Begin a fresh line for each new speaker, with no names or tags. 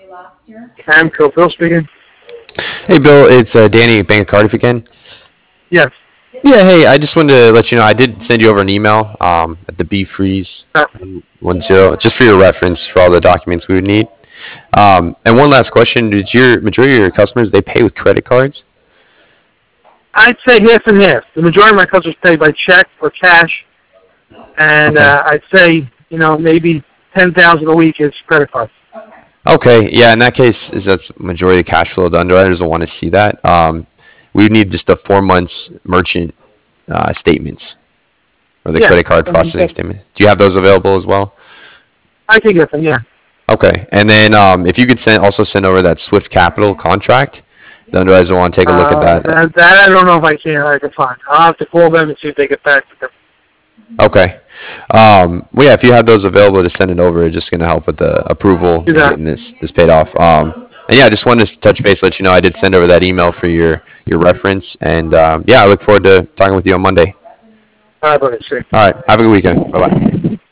Camco, Bill speaking.
Hey, Bill, it's Danny at Bank of Cardiff again.
Yes.
Yeah, hey, I just wanted to let you know I did send you over an email at the B Freeze
Uh,
10, just for your reference for all the documents we would need. And one last question: Did your majority of your customers they pay with credit cards?
I'd say half and half. The majority of my customers pay by check or cash, and
Okay.
I'd say maybe 10,000 a week is credit cards.
Okay, yeah. In that case, is that's majority of cash flow. The underwriters will want to see that. We would need just the 4 months merchant statements or the
Yeah,
credit card processing statement. Do you have those available as well?
I can get them. Yeah.
Okay, and then if you could also send over that Swift Capital contract, the underwriters will want to take a look at that.
That I don't know if I can find. I'll have to call them and see if they get back to them.
Okay. Well, yeah, if you have those available to send it over, it's just going to help with the approval
Do
and
that.
getting this paid off. And yeah, I just wanted to touch base, let you know I did send over that email for your reference, and yeah, I look forward to talking with you on Monday.
All right, buddy. See.
All right, have a good weekend. Bye bye.